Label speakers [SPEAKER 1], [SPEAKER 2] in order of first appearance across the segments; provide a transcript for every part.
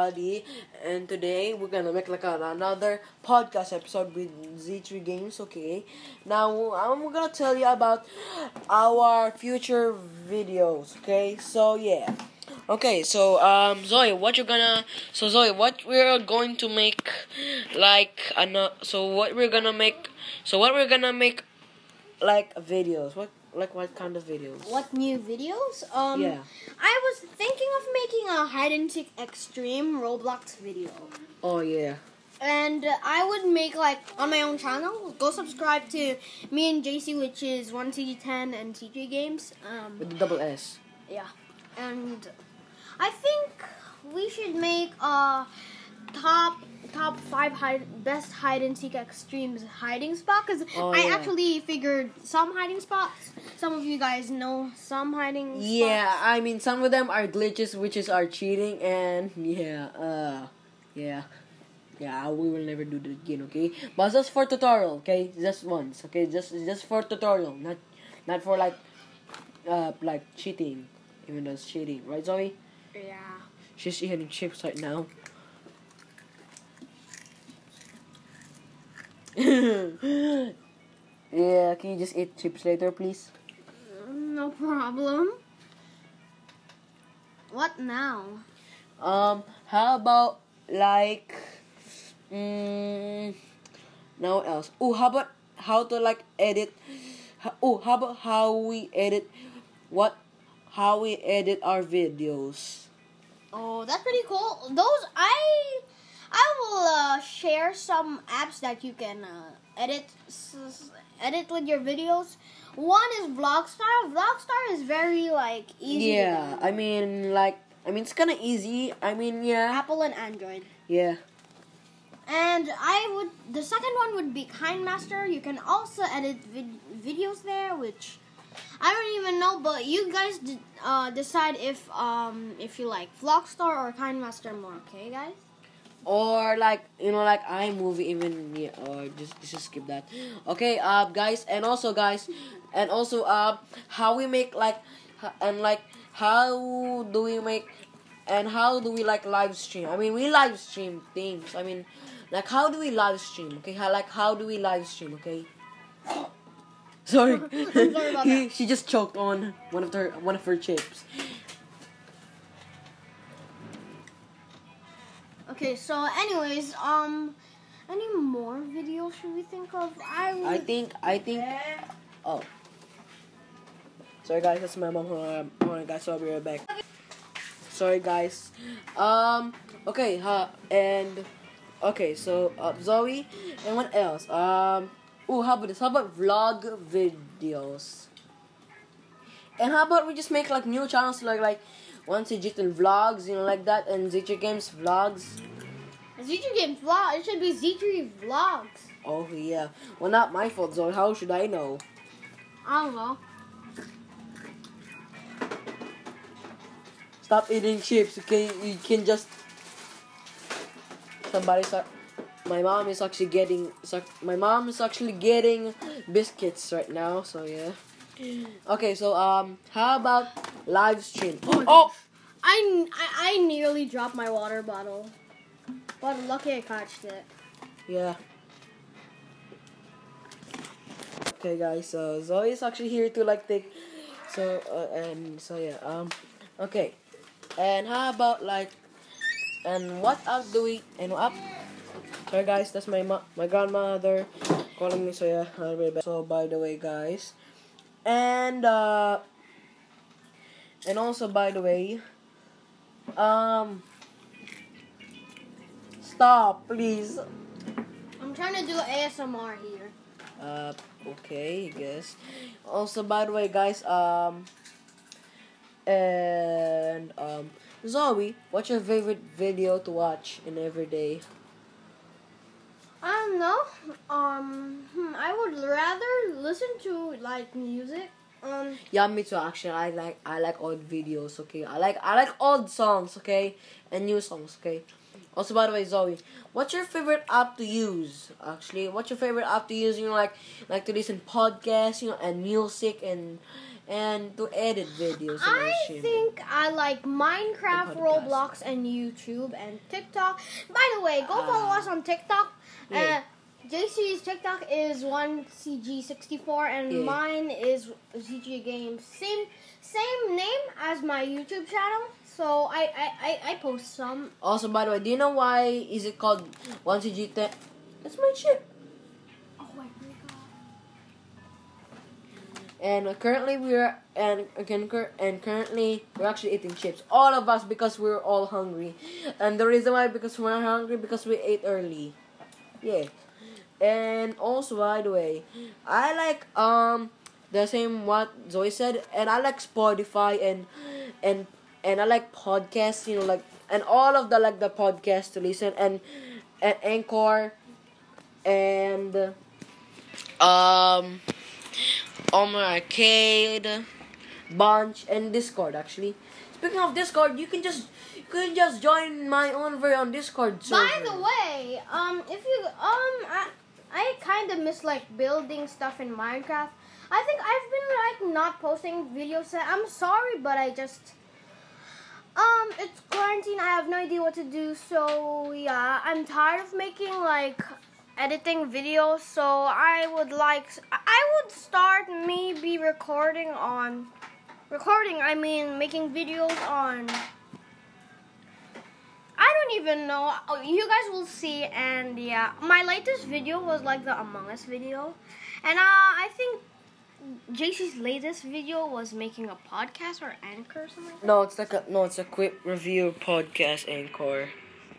[SPEAKER 1] everybody, and today we're gonna make like another podcast episode with Z3 Games. Okay, now I'm gonna tell you about our future videos. Okay, so yeah. Okay, so Zoe, what we're going to make, what we're gonna make like videos. What kind of videos?
[SPEAKER 2] What new videos?
[SPEAKER 1] Yeah.
[SPEAKER 2] I was thinking of making a hide and seek extreme Roblox video.
[SPEAKER 1] Oh yeah.
[SPEAKER 2] And I would make like on my own channel. Go subscribe to me and JC, which is 1CG10 and CJ Games.
[SPEAKER 1] With the double S.
[SPEAKER 2] Yeah. And I think we should make a top 5 best hide and seek extremes hiding spot, because I actually figured some hiding spots. Some of you guys know some hiding spots.
[SPEAKER 1] Yeah, I mean some of them are glitches, which is are cheating, and we will never do that again. Okay, but just for tutorial. Okay, just once. Okay, just for tutorial, not for like cheating. Even though it's cheating, right, Zoe?
[SPEAKER 2] Yeah.
[SPEAKER 1] She's eating chips right now. Yeah, can you just eat chips later, please?
[SPEAKER 2] No problem. What now?
[SPEAKER 1] How about like, now what else? Oh, how about how to like edit? How about how we edit? How we edit our videos?
[SPEAKER 2] Oh, that's pretty cool. I will share some apps that you can edit with your videos. One is Vlogstar. Vlogstar is very easy.
[SPEAKER 1] Yeah, I mean it's kind of easy. I mean, yeah.
[SPEAKER 2] Apple and Android.
[SPEAKER 1] Yeah.
[SPEAKER 2] And the second one would be KineMaster. You can also edit videos there, which I don't even know, but you guys decide if you like Vlogstar or KineMaster more, okay, guys?
[SPEAKER 1] Or iMovie, even, yeah, or just skip that. Okay, guys, and also how we make how do we live stream? I mean, we live stream things. I mean, how do we live stream? Okay, how do we live stream? Okay. Sorry.
[SPEAKER 2] I'm sorry about that.
[SPEAKER 1] She just choked on one of her chips.
[SPEAKER 2] Okay, so anyways, any more videos should we think of?
[SPEAKER 1] I think. Oh, sorry guys, that's my mom. Hold on, guys, I'll be right back. Sorry guys. Okay, and okay, so Zoe, and what else? How about this? How about vlog videos? And how about we just make new channels like 1CG10 vlogs, like that, and Z3 Games vlogs.
[SPEAKER 2] Z3 Games vlog. It should be Z3 vlogs.
[SPEAKER 1] Oh yeah. Well, not my fault, Zoe. How should I know?
[SPEAKER 2] I don't know.
[SPEAKER 1] Stop eating chips, okay? You can just. My mom is actually getting biscuits right now. So yeah. Okay, so how about live stream? Oh!
[SPEAKER 2] I nearly dropped my water bottle, but lucky I catched it.
[SPEAKER 1] Yeah. Okay, guys. So Zoe is actually here to take. So yeah. Okay. And how about and what app do we? And what app? Sorry, guys. That's my grandmother calling me. So yeah, I'll be back. So by the way, guys. And also, by the way, stop, please.
[SPEAKER 2] I'm trying to do ASMR here.
[SPEAKER 1] Okay, I guess. Also, by the way, guys, Zoe, what's your favorite video to watch in every day?
[SPEAKER 2] I don't know. I would rather listen to music.
[SPEAKER 1] Yeah, me too. Actually, I like old videos. Okay, I like old songs. Okay, and new songs. Okay. Also, by the way, Zoe, what's your favorite app to use? Actually, what's your favorite app to use? Like to listen podcasts, and music and to edit videos.
[SPEAKER 2] I think I like Minecraft,
[SPEAKER 1] And podcast.
[SPEAKER 2] Roblox, and YouTube and TikTok. By the way, go follow us on TikTok.
[SPEAKER 1] Yeah.
[SPEAKER 2] JC's TikTok is 1CG64 and
[SPEAKER 1] Yeah.
[SPEAKER 2] mine is ZG Games. Same name as my YouTube channel. So I post some.
[SPEAKER 1] Also, by the way, do you know why is it called 1CG10? That's my chip.
[SPEAKER 2] Oh my god.
[SPEAKER 1] And currently we're actually eating chips. All of us because we're all hungry. And the reason why because we're hungry because we ate early. Yeah. And also, by the way, I like the same what Zoe said, and I like Spotify and I like podcasts, you know, like, and all of the like the podcasts to listen, and Anchor and Omar Arcade, Bunch, and Discord. Actually, speaking of Discord, you can just join my own very own Discord server.
[SPEAKER 2] By the way, if you I kind of miss like building stuff in Minecraft. I think I've been like not posting videos. I'm sorry, but I just it's quarantine. I have no idea what to do. So yeah, I'm tired of making like editing videos. So I would start maybe recording. I mean, making videos on. I don't even know. Oh, you guys will see. And yeah, my latest video was like the Among Us video, and I think JC's latest video was making a podcast or Anchor or something.
[SPEAKER 1] It's a quick review podcast Anchor.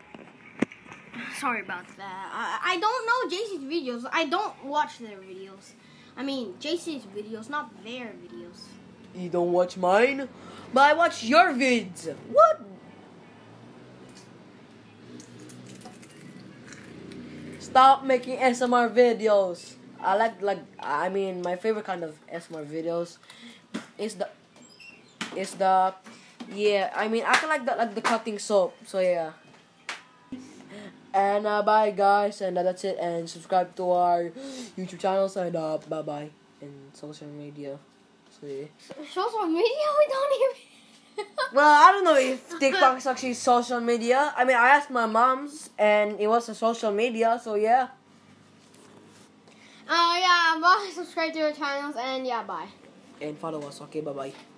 [SPEAKER 2] Sorry about that. I don't know JC's videos. I don't watch their videos. I mean JC's videos, not their videos.
[SPEAKER 1] You don't watch mine, but I watch your vids. What? Stop making ASMR videos. I mean my favorite kind of ASMR videos is the yeah, I mean I can like the cutting soap. So yeah. And bye guys, and that's it, and subscribe to our YouTube channels, and bye bye, and social media. So yeah.
[SPEAKER 2] Social media? We don't even.
[SPEAKER 1] Well, I don't know if TikTok is actually social media. I mean, I asked my mom's, and it was a social media. So yeah.
[SPEAKER 2] Yeah, bye. Subscribe to our channels, and yeah, bye.
[SPEAKER 1] And follow us. Okay, bye bye.